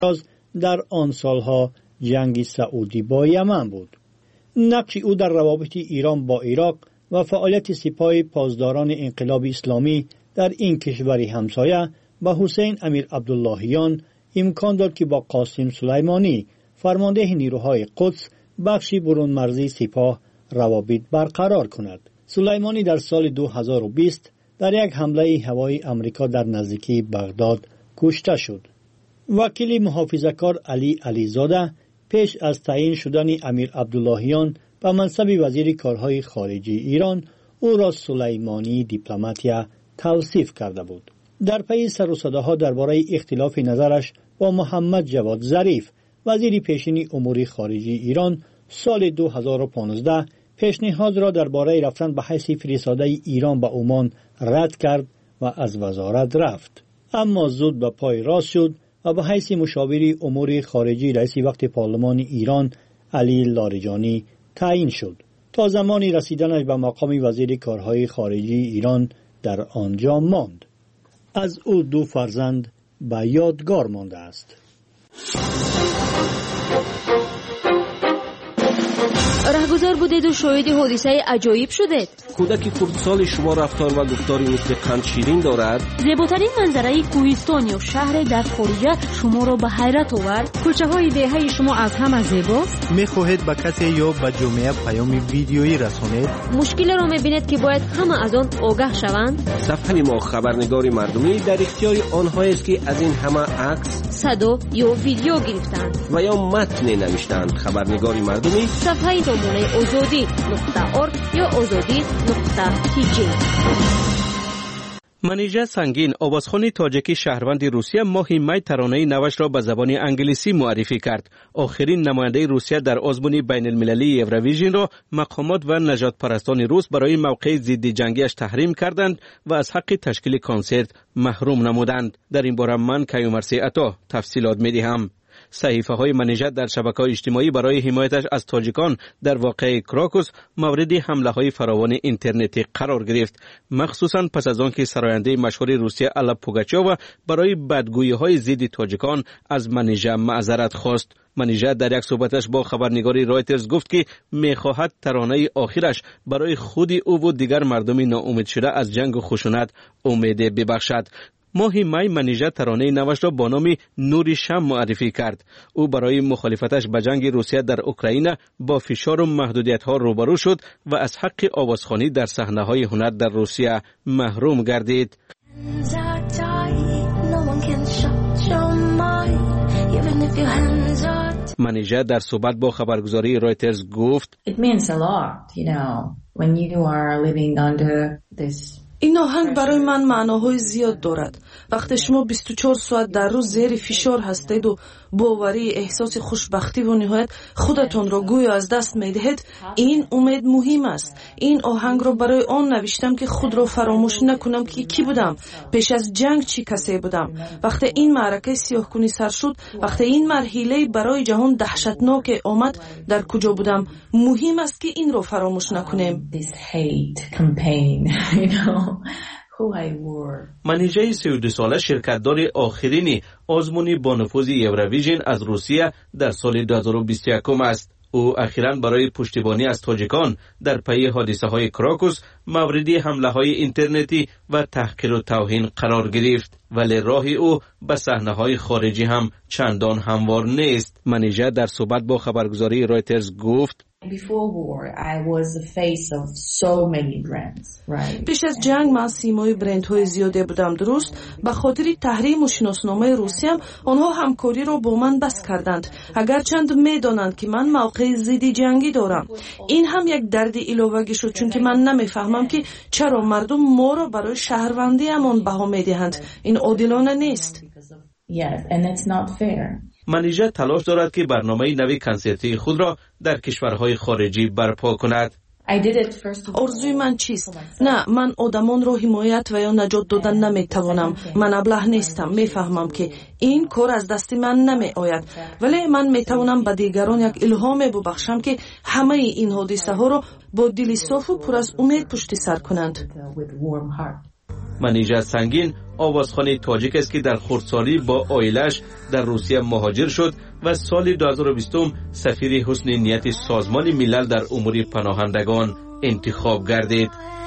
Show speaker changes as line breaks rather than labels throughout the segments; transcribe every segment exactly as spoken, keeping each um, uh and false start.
در آن سالها جنگ سعودی با یمن بود. نقش او در روابط ایران با عراق و فعالیت سپاه پاسداران انقلاب اسلامی در این کشور همسایه با حسین امیر عبداللهیان امکان داد که با قاسم سلیمانی فرمانده نیروهای قدس بخشی برون مرزی سپاه روابط برقرار کند. سلیمانی در سال دو هزار و بیست در یک حمله هوایی امریکا در نزدیکی بغداد کشته شد. وکیل محافظه‌کار علی علیزاده پیش از تعیین شدن امیر عبداللهیان به منصب وزیر کارهای خارجی ایران او را سلیمانی دیپلماتیا توصیف کرده بود. در پی سر و صداها درباره اختلاف نظرش با محمد جواد ظریف وزیر پیشین امور خارجی ایران سال دو هزار و پانزده پیشنهاد را درباره رفتن به حیث فرستاده ایران به عمان رد کرد و از وزارت رفت. اما زود به پای راست شد و به حیث مشاور امور خارجی رئیس وقت پارلمان ایران علی لاریجانی تعیین شد تا زمانی رسیدنش به مقام وزیر کارهای خارجی ایران در آنجا ماند. از او دو فرزند به یادگار مانده است.
رهگذار بودید و شاهد حادثه عجایب شدید.
کودک کردسال شما رفتار و گفتاری مثل قند شیرین دارد.
زیباترین منظره کوهستان یا شهر در خارج شما را به حیرت آورد.
کوچه های دهه شما از همه زیباست.
میخواهید به کسی یا به جامعه پیام ویدیویی رسانید؟
مشکل را میبینید که باید همه از آن آگاه شوند.
صفحه ما خبرنگاری مردمی در اختیار آنهایی است که از این همه عکس،
صدا یا ویدیو گرفتند
و یا متن نوشتند. خبرنگاری مردمی
صفحه نمونه آزادی نقطه اورگ یا آزادی نقطه تیجی.
منیژه سنگین آوازخوان تاجیکی شهروند روسیه ماه می ترانه نوش را به زبان انگلیسی معرفی کرد. آخرین نماینده روسیه در آزمون بین المللی یورویژن را مقامات و نجات پرستان روس برای موقع ضد جنگیش تحریم کردند و از حق تشکیل کنسرت محروم نمودند. در این باره من کیومرثی عطا تفصیلات می‌دهم. صحیفه های منیژه در شبکه‌های اجتماعی برای حمایتش از تاجیکان در واقعه کراکوس مورد حمله های فراوان اینترنتی قرار گرفت، مخصوصا پس از آنکه سراینده مشهور روسیه الا پوگاچووا برای بدگویی های ضد تاجیکان از منیژه معذرت خواست. منیژه در یک صحبتش با خبرنگاری رایترز گفت که می‌خواهد ترانه آخرش برای خود او و دیگر مردم ناامید شده از جنگ و خشونت امید ببخشد. ماه می منیژه ترانه نوش را با نام نور شم معرفی کرد. او برای مخالفتش به جنگ روسیه در اوکراین با فشار و محدودیت ها روبرو شد و از حق آوازخوانی در صحنه های هنر در روسیه محروم گردید. منیژه در صحبت با خبرگزاری رایترز گفت
It means a lot, you know, when you are living under this.
این آهنگ برای من معناهای زیاد دارد. وقتی شما بیست و چهار ساعت در روز زیر فشار هستید و باوری احساس خوشبختی و نهایت خودتون را گویا از دست می‌دهید، این امید مهم است. این آهنگ را برای آن نوشتم که خود را فراموش نکنم که کی بودم، پیش از جنگ چی کسی بودم. وقتی این معرکه سیاه‌کنی سر شد، وقتی این مرحله برای جهان دهشتناک آمد، در کجا بودم، مهم است که این را فراموش نکنیم.
منیژه سی و دو ساله شرکتدار آخرین آزمون با نفوذ یورویژن از روسیه در سال دو هزار و بیست و یک است. او اخیراً برای پشتیبانی از تاجیکان در پی حادثه های کراکوس مورد حمله های اینترنتی و تحقیر و توهین قرار گرفت، ولی راه او به صحنه های خارجی هم چندان هموار نیست. منیژه در صحبت با خبرگزاری رایترز گفت
Before war, I was the face of so many brands, right?
پیش از جنگ من سیمای برندهای زیاده بودم، درست؟ به خاطر تحریم و شناسنامه روسیه آنها همکاری را با من بس کردند، اگرچند میدانند که من موقع ضد جنگی دارم. این هم یک درد علاوه شد، چون که من نمیفهمم که چرا مردم ما را برای شهروندی امان بها میدهند. این عادلانه نیست.
Yes, and it's not fair.
منیژه تلاش دارد که برنامه نوی کنسرتی خود را در کشورهای خارجی برپا کند.
آرزوی من چیست؟ نه، من آدمان را حمایت و یا نجات دادن نمیتوانم. من ابله نیستم. میفهمم که این کار از دست من نمی آید، ولی من میتوانم به دیگران یک الهام ببخشم که همه این حادثه ها را با دل صاف و پر از امید پشت سر کنند.
منیژه سنگین آوازخوان تاجیک است که در خردسالی با عائله‌اش در روسیه مهاجر شد و سال دو هزار و بیست سفیر حسن نیت سازمان ملل در امور پناهندگان انتخاب گردید.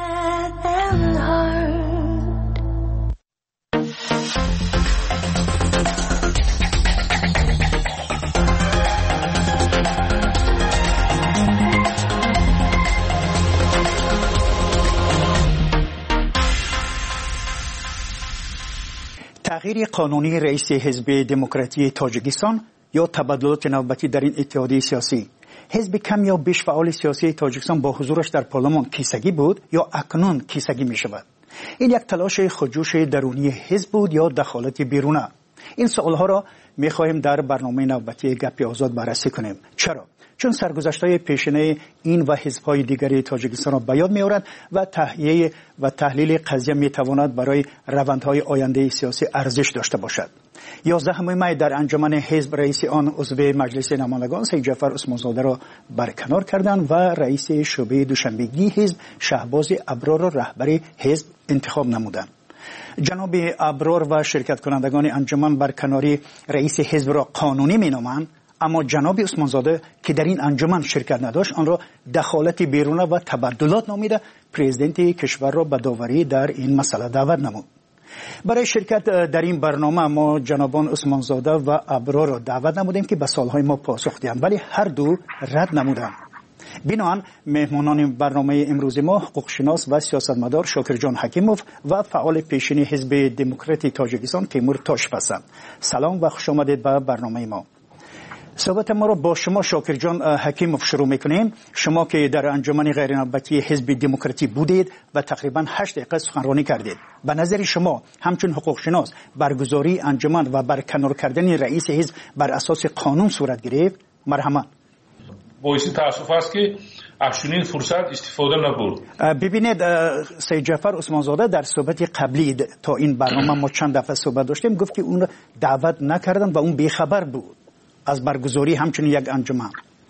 تغییر قانونی رئیس حزب دموکراتی تاجیکستان یا تبدلات نوبتی در این اتحادیه سیاسی. حزب کم یا بیش فعال سیاسی تاجیکستان با حضورش در پارلمان کیسگی بود یا اکنون کیسگی می شود؟ این یک تلاش خودجوش درونی حزب بود یا دخالت بیرونه؟ این سوالها را می خواهیم در برنامه نوبتی گپ آزاد بررسی کنیم. چرا؟ چون سرگذشت‌های پیشینه این و حزب‌های دیگری تاجیکستان را به یاد می‌آورد و تحلیل و تحلیل قضیه می‌تواند برای روندهای آینده سیاسی ارزش داشته باشد. یازدهم می در انجمن حزب رئیس آن عضو مجلس نمایندگان سید جعفر عثمانزاده را برکنار کردند و رئیس شعبه دوشنبگی حزب شهباز ابرار را رهبر حزب انتخاب نمودند. جناب ابرار و شرکت کنندگان انجمن برکناری رئیس حزب را قانونی می‌نامند، اما جناب عثمانزاده که در این انجمن شرکت نداشت آن را دخالت بیرونه و تبدلات نامیده پرزیدنت کشور را به داوری در این مسئله دعوت نمود. برای شرکت در این برنامه ما جنابان عثمانزاده و ابرار را دعوت نمودیم که به سوالهای ما پاسخ دهند، ولی هر دو رد نمودند. بنابراین مهمانان برنامه امروز ما حقوقشناس و سیاستمدار شاکرجان حکیموف و فعال پیشین حزب دموکراتی تاجیکستان تیمور تاشپ هستند. سلام و خوش آمدید به برنامه ما. صحبت ما را با شما شاکرجان حکیموف شروع میکنیم. شما که در انجمن غیر نوبتی حزب دموکراتی بودید و تقریبا هشت دقیقه سخنرانی کردید، به نظر شما همچون حقوق شناس برگزاری انجمن و برکنار کردن رئیس حزب بر اساس قانون صورت گرفت؟ مرحمت.
باعث تاسف است که از چنین فرصت استفاده نبود.
ببینید سید جعفر عثمانزاده در صحبت قبلی تا این برنامه ما چند دفعه صحبت داشتیم گفت که اون دعوت نکردن و اون بیخبر بود از برگزاری همچنین یک انجمن.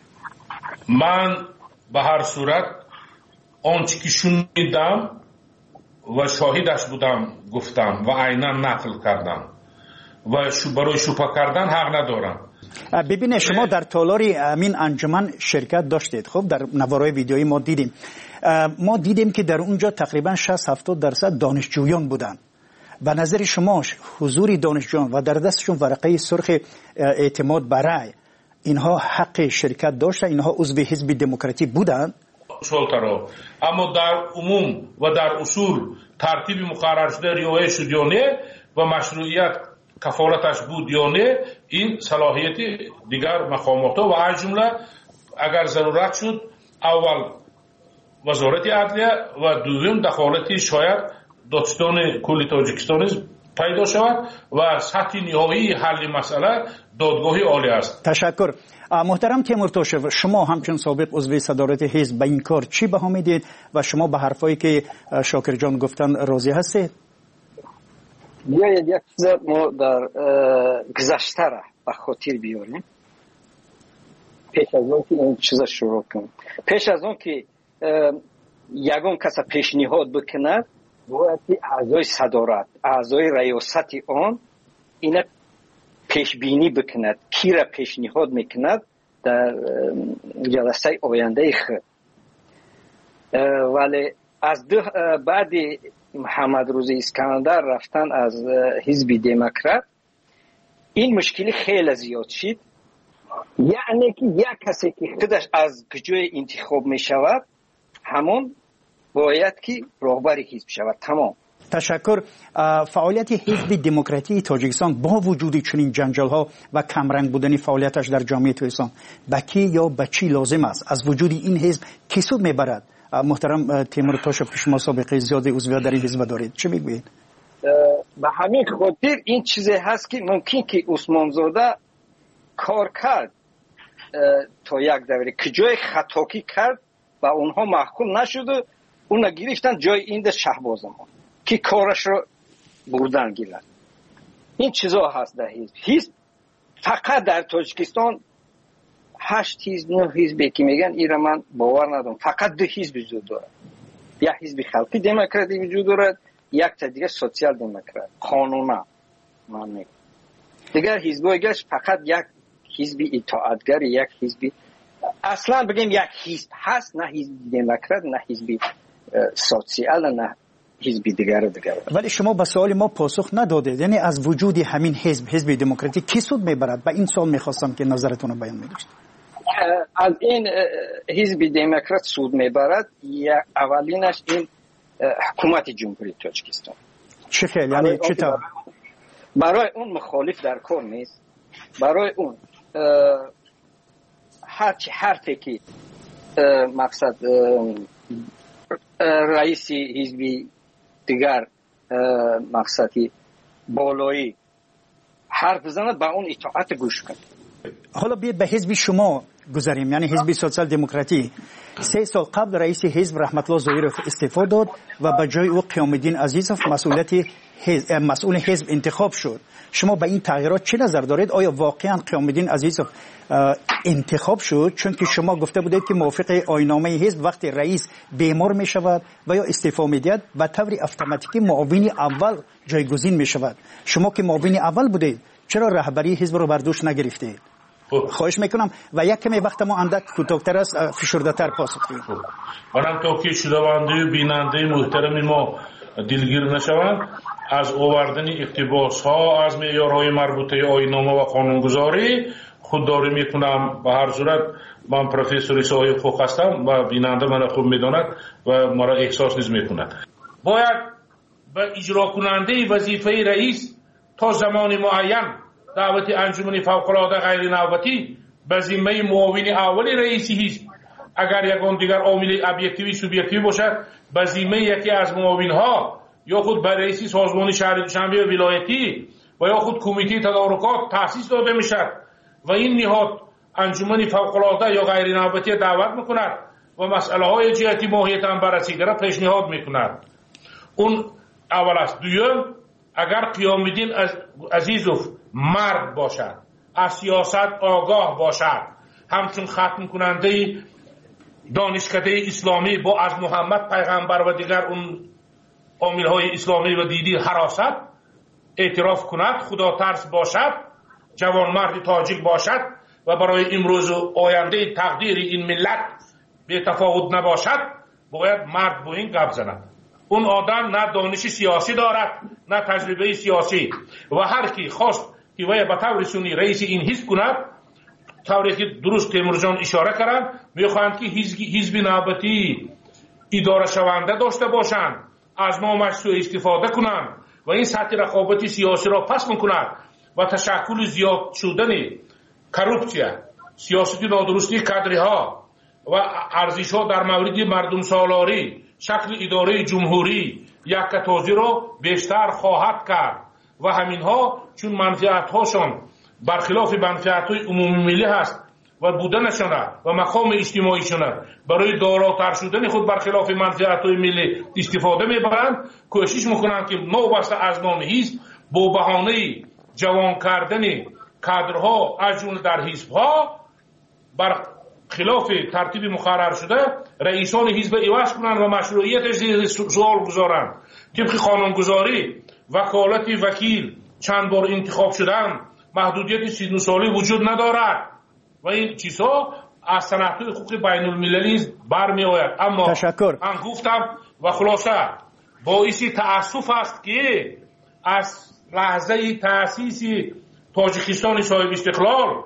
من به هر صورت آنچه که شنیدم و شاهدش بودم گفتم و عینا نقل کردم و برای شوپه کردن حق ندارم.
ببینید شما در تالار امین انجمن شرکت داشتید. خب در نوارای ویدیویی ما دیدیم ما دیدیم که در اونجا تقریبا شصت هفتاد درصد دانشجویان بودند. به نظر شما حضور دانشجویان و در دستشون ورقه سرخ اعتماد برای اینها حق شرکت داشتن؟ اینها عضو حزب دموکراتی بودند؟
شلترا اما در عموم و در اصول ترتیب مقرر شده رعایت شد یا نه و مشروعیت کفالتش بود یا نه، این صلاحیت دیگر مقامات و از جمله اگر ضرورت شد اول وزارت عدلیه و دوم دخالت شاید دادستان کل تاجیکستان پیدا شود و سطح نهایی حل مسئله دادگاه عالی است.
تشکر. محترم تیمور تاشپ، شما همچون سابق عضو صدارت حزب به این کار چی بها میدید و شما به حرفایی که شاکر جان گفتن راضی هستید؟
بیایید یک چیز ما در گذشته را به خاطر بیاریم پیش از اون که این چیز شروع کنیم. پیش از اون که یگان کس پیشنهاد بکند باید که اعضای صدارت اعضای ریاست آن اینا پیش بینی بکند کی را پیشنهاد میکند در جلسه آینده خود. ولی از دو بعد محمد روزی اسکندر رفتن از حزب دموکرات این مشکلی خیلی زیاد شد، یعنی که یک کسی که خودش از کجای انتخاب می شود همون باید که رهبر حزب شود. تمام.
تشکر. فعالیت حزب دموکراتی تاجیکستان با وجود چنین جنجال ها و کمرنگ بودن فعالیتش در جامعه تاجیکستان به کی یا به چی لازم است؟ از وجود این حزب کی سود میبرد؟ محترم تیمور تاشپ شما سابقه زیاد عضویت در این حزب دارید، چه میگویید؟
به همین خاطر این چیزی هست که ممکن که عثمانزاده کار کرد تا یک دوره که جای خطاکی کرد و اونها محکوم نشد، اونا گرفتن جای این ده شهباز ما که کارش رو بردن گیرن. این چیزا هست در حزب. حزب فقط در تاجیکستان هشت حزب نه حزبی که میگن ایرا من باور ندارم. فقط دو حزب وجود دارد. یک حزب خلقی دموکراتی وجود دارد یک تا دیگه سوسیال دموکرات قانونا من میگم دیگر حزبایش فقط یک حزب اطاعتگر یک حزب اصلا بگیم یک حزب هست نه حزب دموکرات نه حزب سوسیال نه حزب دیگر دیگر.
ولی شما به سوال ما پاسخ ندادید. یعنی از وجود همین حزب حزب دموکراتی کی سود میبرد؟ به این سوال میخواستم که نظرتون رو بیان میدید.
از این حزب دموکرات سود میبرد یا اولینش این حکومت جمهوری تاجیکستان.
چه خیلی یعنی چطور؟
برای اون مخالف در کار نیست. برای اون هر حرفی که مقصد رئیس حزب دیگر مقصدی بالایی حرف بزند با اون اطاعت گوش کن.
حالا بیاید به حزب شما گذاریم، یعنی حزب سوسیال دموکراتی. سه سال قبل رئیس حزب رحمت الله ظاهری استعفا داد و به جای او قیام الدین عزیزوف مسئولیت حزب مسئول حزب انتخاب شد. شما به این تغییرات چه نظر دارید؟ آیا واقعا قیام الدین عزیزوف انتخاب شد چون که شما گفته بودید که موافق آیین‌نامه حزب وقتی رئیس بیمار می شود و یا استعفا می دهد به طور اتوماتیکی معاون اول جایگزین می شود؟ شما که معاون اول بودید چرا رهبری حزب رو بر دوش نگرفتید؟ خواهش میکنم و یک کمی وقت ما اندک کوتاه‌تر است، فشرده‌تر پاسخ بدید.
منم تا که شنونده و بیننده محترم ما دلگیر نشوند از آوردن اقتباس ها از معیارهای مربوطه آیین‌نامه و قانونگذاری خودداری میکنم. به هر صورت من پروفسور صاحب حقوق هستم و بیننده من خوب میداند و مرا احساس نیز میکند. باید به اجرا کننده وظیفه رئیس تا زمان معین دعوت انجمن فوق‌العاده غیر نوبتی به ذمه معاون اول رئیس حزب اگر یگان دیگر عامل ابجکتیوی سوبژکتیوی باشد به ذمه یکی از معاونها یا خود به رئیس سازمان شهرداری ولایتی و یا خود کمیته تدارکات تأسیس داده میشد و این نهاد انجمن فوق‌العاده یا غیر نوبتی دعوت میکند و مسئله های جهتی ماهیت آن بررسی را پیشنهاد میکند. اون اول است. دوم، اگر قیام الدین عزیزوف مرد باشد، از سیاست آگاه باشد، همچون ختم کننده دانشکده اسلامی با از محمد پیغمبر و دیگر اون عامل‌های اسلامی و دینی حراست اعتراف کند، خدا ترس باشد، جوانمرد تاجیک باشد و برای امروز و آینده تقدیر این ملت به تفاوت نباشد، باید مرد با این گپ زند. اون آدم نه دانش سیاسی دارد نه تجربه سیاسی و هر کی خواست که وی به طور سنی رئیس این حزب کند، طوری که درست تیمور جان اشاره کردند، میخواهند که حزب نوبتی اداره شونده داشته باشند، از نامش سوء استفاده کنند و این سطح رقابت سیاسی را پس میکند و تشکل زیاد شدن کروپسیا، سیاست نادرستی کادرها و ارزش‌ها در مورد مردم سالاری، شکل اداره جمهوری یک تازی را بیشتر خواهد کرد و همینها چون منفعت‌هاشون برخلاف منفعت‌های عمومی ملی هست و بودنشون و مقام اجتماعیشون برای داراتر شدن خود برخلاف منفعت‌های ملی استفاده میبرند، کوشش میکنند که نوبسته از نام حزب با بهانه جوان کردن کادرها از جمله در حزب‌ها بر خلاف ترتیب مقرر شده رئیسان حزب عوض کنند و مشروعیت زیر سوال گذارند. طبق قانونگذاری وکالت وکیل چند بار انتخاب شدن، محدودیت سی و نه ساله وجود ندارد و این چیزها از صنعت‌های حقوق بین المللی برمی آید. اما
تشکر.
من گفتم و خلاصه باعث تأسف است که از لحظه تأسیس تاجیکستان صاحب استقلال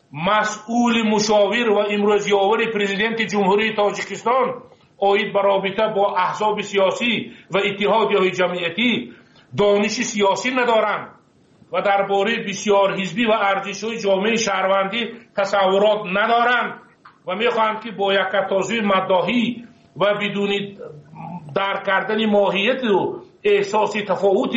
مسئول مشاور و امروز یاور پرزیدنت جمهوری تاجیکستان آید به رابطه با احزاب سیاسی و اتحادیه‌های جمعیتی دانش سیاسی ندارند و درباره بسیار حزبی و ارزش‌های جامعه شهروندی تصورات ندارند و می‌خواهند که با یک تازه مداحی و بدون درک کردن ماهیت و احساس تفاوت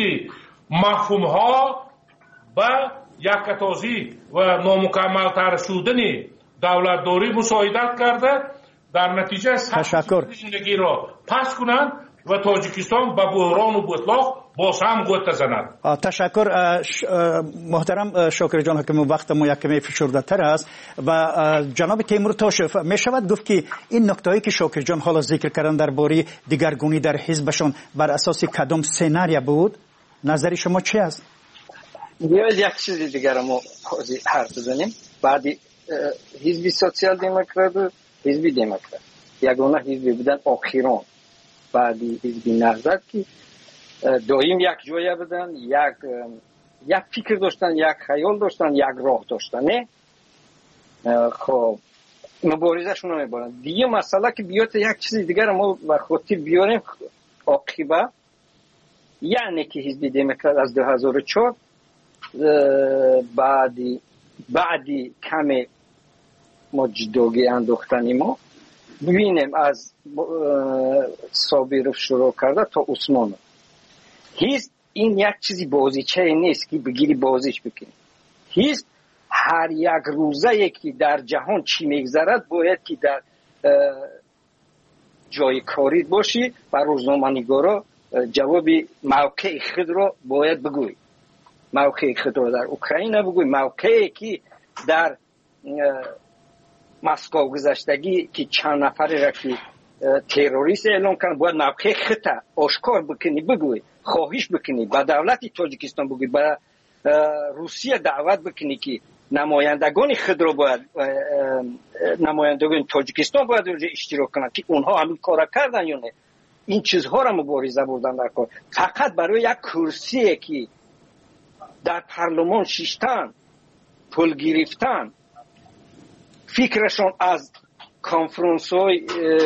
مفهوم‌ها با یک تازی و نامکمل تر شدن دولتداری مساعدت کرده در نتیجه
تشکر
زندگی را پس کنند و تاجیکستان به بحران و بطلاق باز هم گوت زند.
تشکر محترم شاکر جان حکیم، وقت ما یک کمی فشرده تر است و جناب تیمور تاشف می شود گفت که این نکتهایی که شاکر جان حالا ذکر کردن درباره دیگرگونی در حزبشون بر اساس کدام سناریو بود؟ نظر شما چی است؟
بیاید یک چیز دیگر ما حرف بزنیم. بعدی حزب سوسیال دموکرات و حزب دموکرات یگانه حزب بودن آخران بعدی حزب نهضت که دائم یک جای بودن، یک یک فکر داشتن، یک خیال داشتن، یک راه داشتن. نه خب مبارزهشون رو میبرن. دیگه مسئله که بیاد یک چیز دیگر ما به خاطر بیاریم عاقبه، یعنی که حزب دموکرات از دو هزار و چهار بعدی بعدی کمی ما جداگی انداختنی ما ببینیم از صابرов شروع کرده تا عثمان. هیچ این یک چیزی بازیچه نیست که بگیری بازیش بکنی. هیچ هر یک روزه که در جهان چی میگذرد باید که در جای کاری باشی و روزنامه‌نگارا جواب موقع خود را باید بگوی. موقع خود را در اوکراین بگوی، موقعی که در مسکو گذشتگی که چند نفر را که تروریست اعلام کردن باید موقع خود آشکار بکنی، بگوی، خواهش بکنی، به دولت تاجیکستان بگوی، به روسیه دعوت بکنی که نمایندگان خود را باید نمایندگان تاجیکستان باید اشتراک کنند که اونها همین کار کردن یا نه. این چیزها را مبارزه بردن در کار. فقط برای یک کرسی که در پارلمان شیشتن پول گرفتن فکرشون از کنفرانس های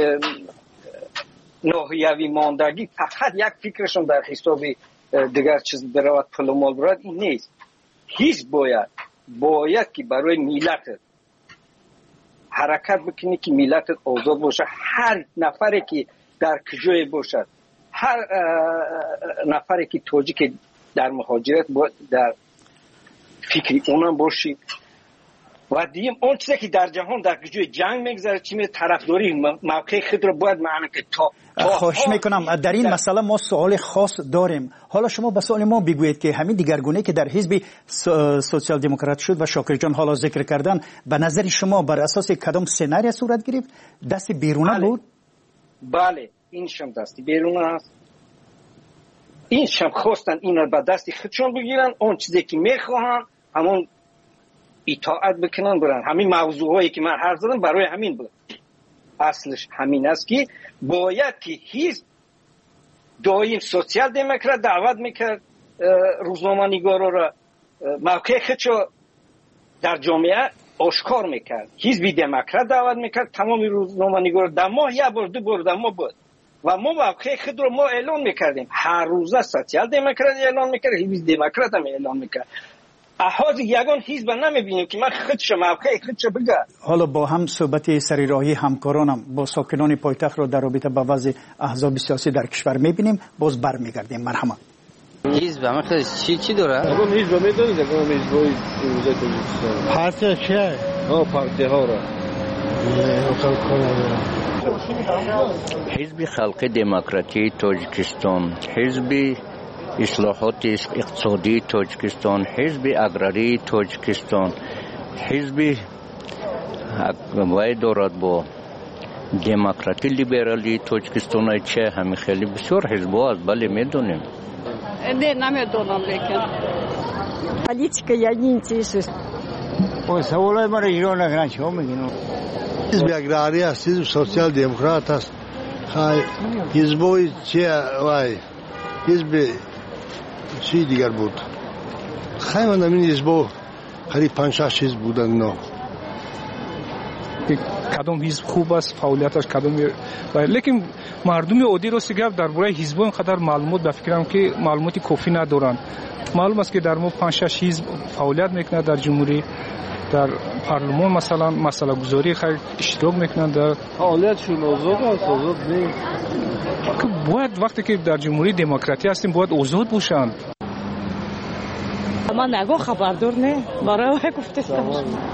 ناحیوی ماندگی فقط یک فکرشون در حساب دیگر چیز برود پول مال برد، این نیست. هیچ باید باید که برای ملت حرکت بکنی که ملت آزاد باشه. هر نفری که در کجای باشد، هر نفری که تاجیک در مهاجرت باید در فکری اونم باشی. و دیگه اون چیزی که در جهان در کجای جنگ میگذره چی می طرفداری موقع خود رو باید معنی که تا
خواهش میکنم در این مسئله ما سوال خاص داریم. حالا شما به سوال ما بگویید که همین دیگرگونی که در حزب سوسیال دموکرات شد و شاکر جان حالا ذکر کردن به نظر شما بر اساس کدام سناریو صورت گرفت؟ دست بیرونه
بله.
بود؟
بله این شم دستی بیرونه است. این شم خواستن این رو به دستی خودشون بگیرن، اون چیزی که میخواهن همون اطاعت بکنن برن. همین موضوعایی که من حرف زدم برای همین بود. اصلش همین است که باید که هیچ دایم سوسیال دموکرات دعوت میکرد روزنامه‌نگارا را موقع خودشو در جامعه آشکار میکرد. حزب دموکرات دعوت میکرد تمام روزنامه‌نگارا در ماه یک بار دو بار در ماه بود و ما موقع خود رو ما اعلان میکردیم. هر روزه سوسیال دموکرات اعلان میکرد، حزب دموکرات هم اعلان میکرد. احاز یگان حزب نمیبینیم که من خودش موقع خودش بگه.
حالا با هم صحبت سریراهی همکارانم با ساکنان پایتخت رو در رابطه با وضع احزاب سیاسی در کشور میبینیم. باز برمیگردیم. مرحبا.
حزب همه خیلی چی چی داره؟
اما حزب میدونید که حزبای روزه تاجیکستان
پارتی چیه؟
ها پارتی ها را
حزب خلق دموکراتی تاجیکستان، حزب اصلاحات اقتصادی تاجیکستان، حزب اگراری تاجیکستان، حزب وای دارد با دموکراتی لیبرالی تاجیکستان. چه همین خیلی بسیار حزب‌ها است. بله میدونیم.
نه نمیدونم لیکن پالیتیکا я не интересуюсь.
ой سوالای من ایران نگران چه میگین؟ حزب اگراری است، حزب سوسیال دموکرات است. های حزبای چه وای حزب چی دیگر بود؟ خیلی من این حزبا قریب پنج شش حزب بودن. نه
کدام حزب خوب است، فعالیتش کدام، لیکن مردم عادی رو سیگار درباره حزب اینقدر معلومات به فکرم که معلوماتی کافی ندارن. معلوم است که در مو پنج شش حزب فعالیت میکنه در جمهوری، در پارلمان مثلا مسئله گذاری خیلی اشتراک میکنن در
فعالیتشون. آزاد است، آزاد نیست.
باید وقتی که در جمهوری دموکراتی هستیم باید آزاد باشند.
من نگاه خبردار نه برای گفتم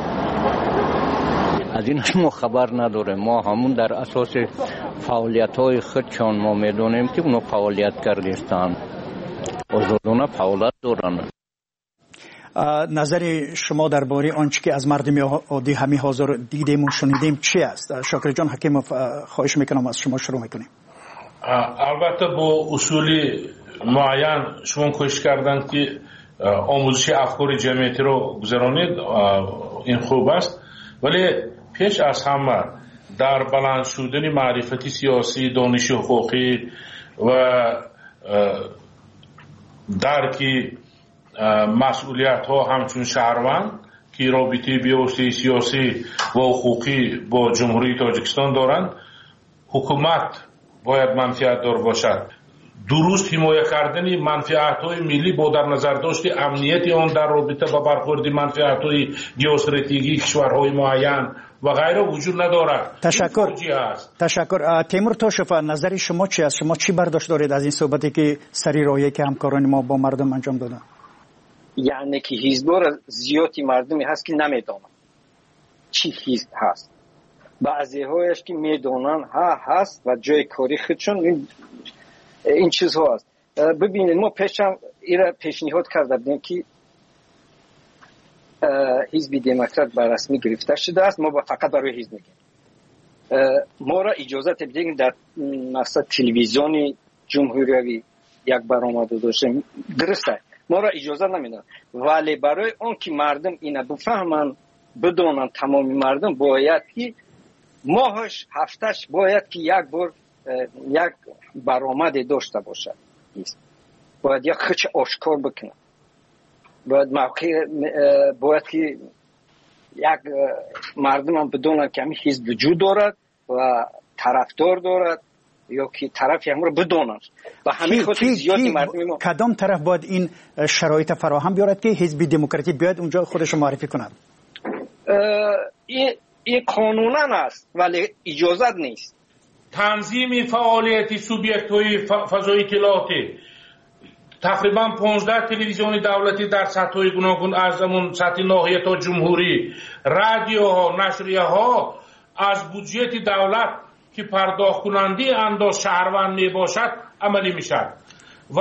از این ما خبر نداره. ما همون در اساس فعالیت های خودشان ما میدونیم که اونو فعالیت کردستان. آزادانه فعالیت دارند.
نظر شما درباره آنچه که از مردم عادی همین حاضر دیدیم و شنیدیم چی است؟ شاکر جان حکیموف خواهش میکنم از شما شروع میکنیم.
البته با اصولی معین شما کوشش کردن که آموزش افکار جمعیتی رو گذرانید، این خوب است، ولی پیش از همه در بلند شدن معرفتی سیاسی، دانش حقوقی و درکی مسئولیت ها همچون شهروند که رابطه بیوسته سیاسی و حقوقی با جمهوری تاجیکستان دارند، حکومت باید منفعت دار باشد. درست حمایت کردن منفعت های ملی با در نظر داشت امنیت آن در رابطه با برخورد منفعت های ژئواستراتژیک کشورهای معین و غیره وجود ندارد.
تشکر. تشکر. تیمور توشف، نظر شما چی است؟ شما چی برداشت دارید از این صحبتی که سری رایه که همکاران ما با مردم انجام دادن؟
یعنی که حزب‌ها زیادی مردمی هست که نمیدونن چی حزب هست، بعضی هایش که میدونن ها هست و جای کاری خودشون این, این چیز ها هست. ببینید ما پیشم ایره پیشنهاد کردیم که حزب دموکرات به رسمی گرفته شده است، ما با فقط برای حزب میگیم. ما را اجازه بدهید در مثلا تلویزیون جمهوری یک برآمده داشتیم، درسته ما را اجازه نمیدن، ولی برای اون که مردم اینا بفهمن بدونن، تمام مردم باید که ماهش هفتش باید که یک بار یک برآمده داشته باشد، باید یک خچ آشکار بکنن، باید موقع باید که یک مردم هم بدونن که همین حزب وجود دارد و طرفدار دارد یا که طرف هم رو بدونن و همین خود زیادی مردم ما.
کدام طرف باید این شرایط فراهم بیارد که حزب دموکراتی بیاد اونجا خودش معرفی کند؟
این این قانونا است ولی اجازت نیست.
تنظیم فعالیت سوبیکت های فضای اطلاعاتی، تقریبا پانزده تلویزیون دولتی در سطح های گوناگون از زمان سطح ناحیه تا جمهوری، رادیوها، نشریه ها از بودجه دولت که پرداخت کننده انداز شهروند می باشد عملی می شد و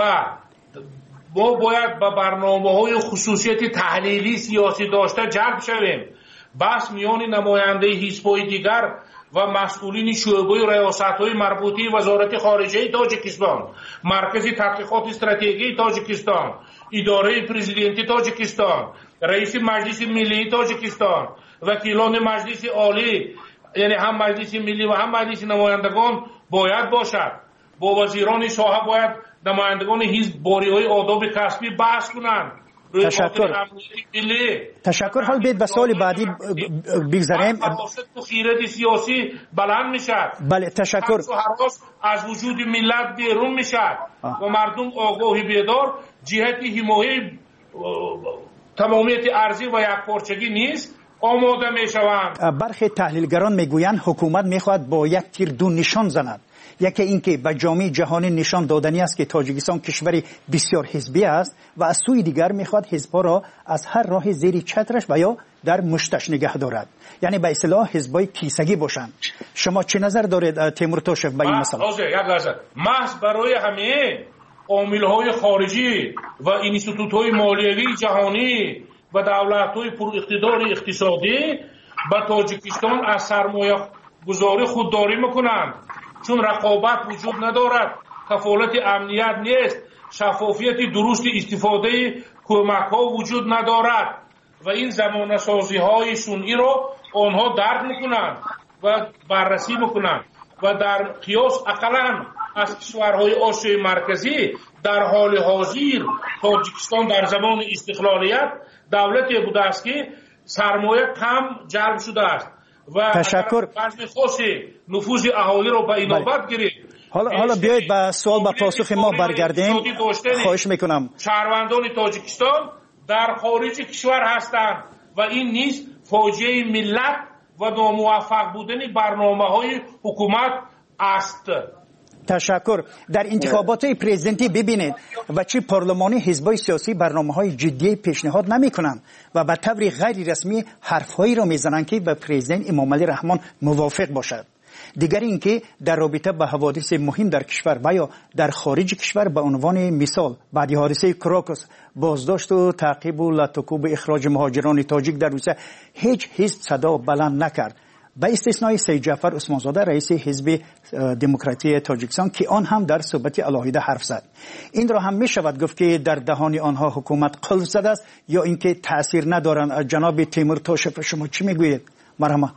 ما باید به برنامه های خصوصیت تحلیلی سیاسی داشته جلب شویم. بس میان نماینده حزب‌های دیگر و مسئولین شعبه ریاست‌های مربوطه وزارت خارجه تاجیکستان، مرکز تحقیقات استراتژی تاجیکستان، اداره پرزیدنتی تاجیکستان، رئیس مجلس ملی تاجیکستان، وکیلان مجلس عالی، یعنی هم مجلس ملی و هم مجلس نمایندگان باید باشد. با وزیران ساحه باید نمایندگان حزب باری‌های آداب کسبی بحث کنند.
تشکر. تشکر. حال بیت به سال بعدی بگذاریم.
خیرات سیاسی بلند میشد.
بله تشکر.
از وجود ملت بیرون میشد و مردم آگاهی بیدار جهت حمایت تمامیت ارضی و یکپارچگی نیست آماده میشوند.
برخی تحلیلگران میگویند حکومت میخواهد با یک تیر دو نشان زند. یکی اینکه به جامعه جهانی نشان دادنی است که تاجیکستان کشوری بسیار حزبی است و از سوی دیگر میخواد حزب‌ها را از هر راه زیر چترش و یا در مشتش نگه دارد، یعنی به اصطلاح حزبای کیسگی باشند. شما چه نظر دارید تیمور توشف به این مسئله؟
یک لحظه، محض برای همه عامل‌های خارجی و اینستیتوت‌های مالیوی جهانی و دولت‌های پر اقتدار اقتصادی به تاجیکستان از سرمایه گذاری خودداری میکنند، چون رقابت وجود ندارد، کفالت امنیت نیست، شفافیت درست استفاده کمک ها وجود ندارد و این زمانه سازی های سنئی را آنها درک میکنند و بررسی میکنند و در قیاس اقلا از کشورهای آسیای مرکزی در حال حاضر تاجیکستان در زمان استقلالیت دولتی بوده است که سرمایه کم جلب شده است و
تشکر.
بحث خاصی نفوذ اهالی رو به اینابت گرفت.
حالا حالا بیایید به سوال به پاسخ ما برگردیم. خواهش میکنم.
شهروندان تاجیکستان در خارج کشور هستند و این نیز فاجعه ملت و ناموفق بودن برنامه‌های حکومت است.
تشکر. در انتخابات پرزیدنتی ببینید و چه پارلمانی حزبای سیاسی برنامه‌های جدی پیشنهاد نمی‌کنند و به طور غیر رسمی حرف‌هایی را می‌زنند که به پرزیدنت امامعلی رحمان موافق باشد. دیگر اینکه در رابطه با حوادث مهم در کشور و یا در خارج کشور به عنوان مثال بعد حادثه کراکوس بازداشت و تعقیب و لطکوب اخراج مهاجران تاجیک در روسیه هیچ حزب صدا بلند نکرد، به استثنای سید جعفر عثمانزاده رئیس حزب دموکراتی تاجیکستان که آن هم در صحبت علاهیده حرف زد. این را هم می شود گفت که در دهان آنها حکومت قلب زده است یا اینکه تاثیر ندارند. جناب تیمور تاشف شما چی میگویید؟ مرحبا.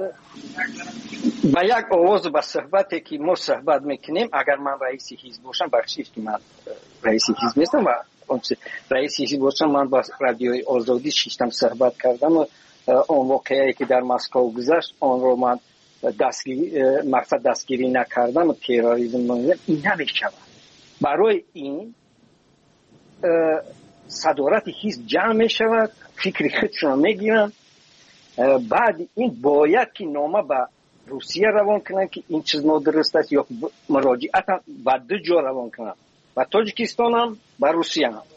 با یک آواز با صحبتی که ما صحبت میکنیم، اگر من رئیس حزب باشم، بخشید که من رئیس حزب نیستم و رئیس حزب باشم، من با رادیوی آزادی شیشتم صحبت کردم و اون واقعی که در مسکو گذشت آن رو من دستگیری مقصد دستگیری نکردم و تروریسم نمیدم، این نمیشود. برای این صدارت حزب جمع میشود، فکر خودشون میگیرن، بعد این باید که نامه به روسیه روان کنن که این چیز نادرست است یا مراجعت هم به دو جا روان کنن، و تاجیکستان هم به روسیه هم.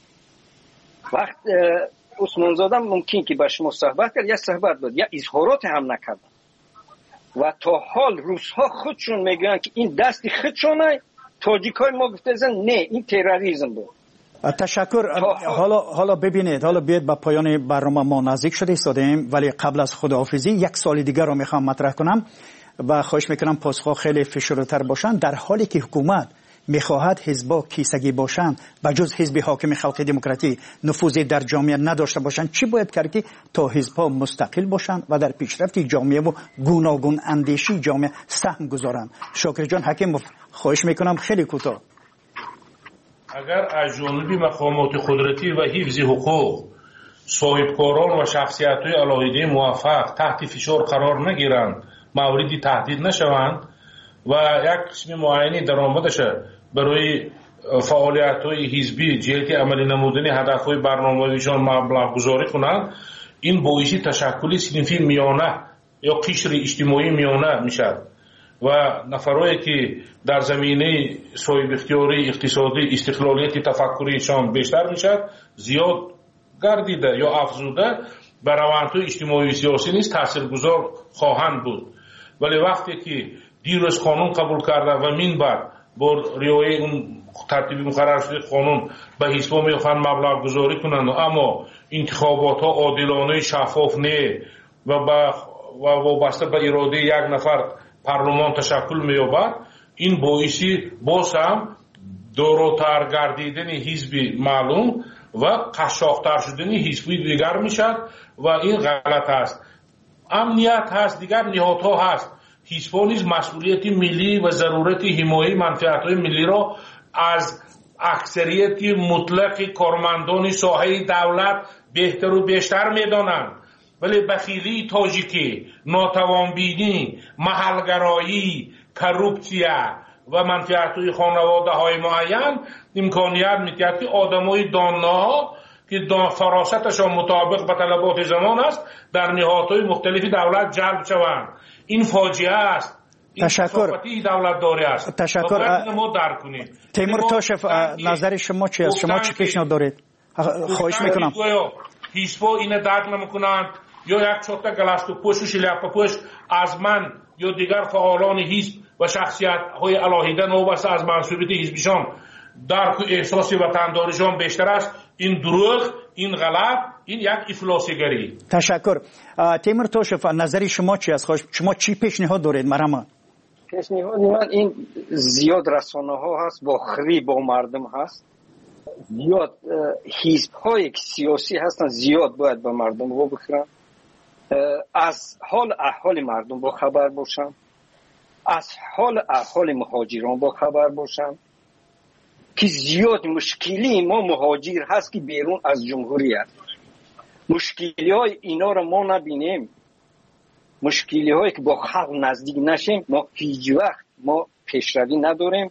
وقت عثمانزاده ممکن که با شما صحبت کرد یا صحبت بود یا اظهارات هم نکرد و تا حال روس‌ها خودشون میگن که این دست خودشونه، تاجیک‌های ما گفتن نه این تروریسم بود.
تشکر. حالا حالا ببینید، حالا بیاید به پایان برنامه ما نزدیک شده ایستادیم، ولی قبل از خداحافظی یک سوال دیگر رو میخوام مطرح کنم و خواهش میکنم پاسخ خیلی فشرده‌تر باشن. در حالی که حکومت میخواهد حزبا کیسگی باشند و جز حزب حاکم خلق دموکراتی نفوذی در جامعه نداشته باشند، چی باید کرد که تا حزبها مستقل باشند و در پیشرفت جامعه و گوناگون اندیشی جامعه سهم گذارند؟ شاکر جان حکیم، خواهش میکنم خیلی کوتاه.
اگر از جانب مقامات قدرتی و حفظ حقوق صاحبکاران و شخصیت‌های علاهیده موفق تحت فشار قرار نگیرند، موردی تهدید نشوند و یک قسم معینی درآمدش برای فعالیت‌های حزبی جهت عملی نمودن هدف‌های برنامه‌ایشان مبلغ گذاری کنند، این باعث تشکل صنفی میانه یا قشر اجتماعی میانه میشد و نفرایی که در زمینه صاحب اختیاری اقتصادی استقلالیت تفکریشان بیشتر میشد زیاد گردیده یا افزوده بر روندهای اجتماعی و سیاسی نیز تاثیرگذار خواهند بود. ولی وقتی که دیروز قانون قبول کرده و من بعد با رعایت اون ترتیبی مقرر شده قانون به حزب‌ها میخوان مبلغ گذاری کنند، اما انتخابات ها عادلانه شفاف نه و با و وابسته به اراده یک نفر پارلمان تشکل می‌یابد، این باعثی باز هم دورتر گردیدن حزب معلوم و قشاق‌تر شدن حزبی دیگر میشد و این غلط است. امنیت هست، دیگر نهادها هست. حزب‌ها نیز مسئولیت ملی و ضرورت حمایت منفعت‌های ملی را از اکثریت مطلق کارمندان ساحه دولت بهتر و بیشتر می‌دانند. ولی بخیلی تاجیکی، ناتوانبینی، محلگرایی، کروپسیا و منفعت‌های خانواده‌های معین امکانیت می‌دهد که آدم‌های دانا که فراستشان مطابق به طلبات زمان است در نهادهای مختلف دولت جلب شوند. این فاجعه است.
تشکر.
دولت داری است.
تشکر.
ما درک کنیم.
تیمور تاشف، نظر شما چی است؟ شما چی پیشنهاد دارید؟ خواهش میکنم.
حزب‌ها این درک نمی‌کنند یا یک چوتا گلاستو پوش و شلیاپا پوش از من یا دیگر فعالان حزب و شخصیت‌های علاهیده نوبسته از منصوبیت حزبشان درک و احساس وطنداریشان بیشتر است. این دروغ، این غلط، این یک افلاسیگری.
تشکر. تیمور توشف، نظری شما چی است؟ شما چی پیشنهاد دارید؟ مرحبا.
پیشنهاد من این زیاد رسانه ها هست با خری با مردم هست، زیاد حزب های سیاسی هستن، زیاد باید با مردم رو بخورن، از حال احوال مردم با خبر باشن، از حال احوال مهاجران با خبر باشن که زیاد مشکلی ما مهاجر هست که بیرون از جمهوریت. مشکلی های اینا رو ما نبینیم، مشکلی هایی که با خلق نزدیک نشیم، ما هیچ وقت ما پیشروی نداریم.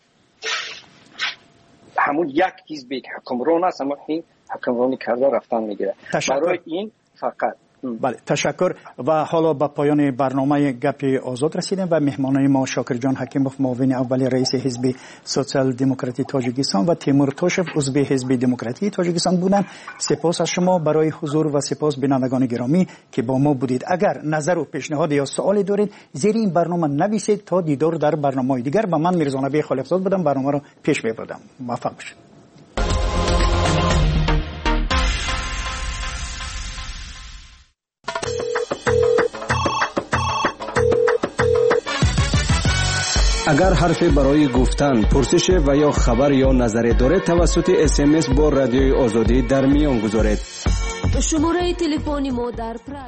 همون یک حزب حکمران است، اما این حکمرانی کرده رفتن میگیره. برای این فقط
بله تشکر. و حالا به پایان برنامه گپ آزاد رسیدیم و مهمانای ما شاکر جان حکیموف معاون اول رئیس حزب سوسیال دموکراتی تاجیکستان و تیمور توشف عضو حزب دموکراتی تاجیکستان بودند. سپاس از شما برای حضور و سپاس بینندگان گرامی که با ما بودید. اگر نظر و پیشنهاد یا سوالی دارید زیر این برنامه نویسید تا دیدار در برنامه‌های دیگر. و من میرزا نبی خلیفزاد بودم، برنامه رو پیش میبردم. موفق باشید.
اگر حرفی برای گفتن، پرسش و یا خبر یا نظری دارید توسط اس ام اس با رادیوی آزادی در میان گذارید.
شماره تلفنی ما در